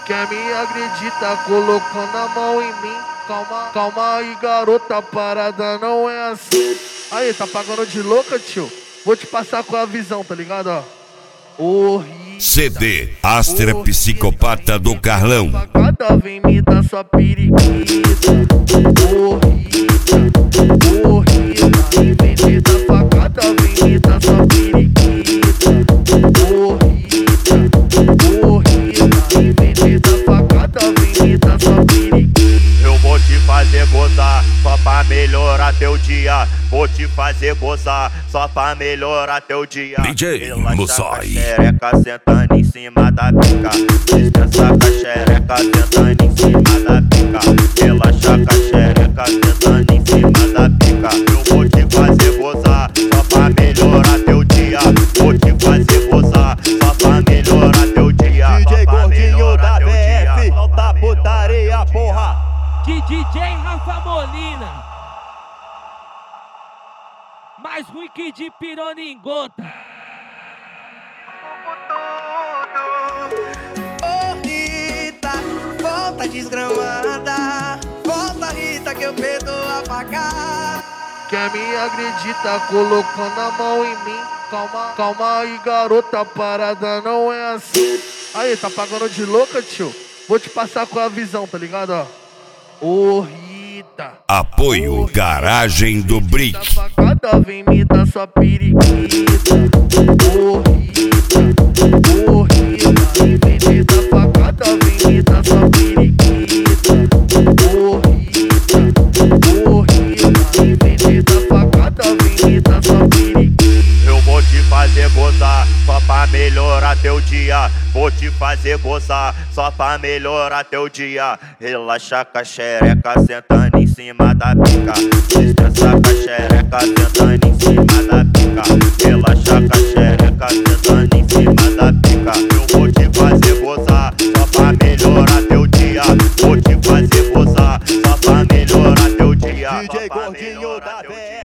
Quer me agredir, tá colocando a mão em mim. Calma, calma aí, garota, parada não é assim. Aí, tá pagando de louca, tio? Vou te passar com a visão, tá ligado, ó? CD Aster Psicopata do Carlão. Facada vem me dar sua periquita. Corrida, em vez de dar facada vem me dar sua periquita. Corrida, em vez de dar facada vem me dar sua periquita. Eu vou te fazer gozar, só pra melhorar teu dia. Vou te fazer gozar, só pra melhorar teu dia. DJ Mussai. Xereca sentando em cima da pica. Descansa com a xereca sentando em cima da pica. Relaxa com a xereca sentando em cima da pica. Eu vou te fazer gozar, só pra melhorar teu dia. Vou te fazer gozar, só pra melhorar teu dia. DJ Gordinho da BF, alta putaria, porra. De DJ Rafa Molina, mais ruim que de pirona em gota. Ô Rita, volta desgramada. Volta Rita que eu perdoo a facada. Quer me agredir, tá colocando a mão em mim. Calma, calma aí, garota, parada não é assim. Aí, tá pagando de louca, tio? Vou te passar com a visão, tá ligado, ó? Rita. Apoio Garagem do Brick. Facada vem me dar sua periquita. Corrida, em vez de dar facada vem me dar sua periquita. Corrida, em vez de dar facada vem me dar sua periquita. Eu vou te fazer gozar, só pra melhorar teu dia. Vou te fazer gozar, só pra melhorar teu dia. Relaxa com a xereca sentando em cima da pica.